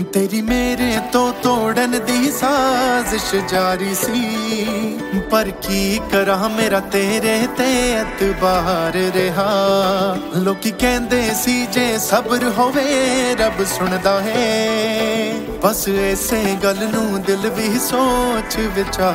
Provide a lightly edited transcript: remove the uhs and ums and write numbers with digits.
तेरी मेरे तो तोड़न दी साजिश जारी सी, पर की करा मेरा तेरे ते एतबार रहा। लोकी कहंदे सी जे सब्र होवे रब सुनदा है, बस इसे गल नूं दिल भी सोच विचार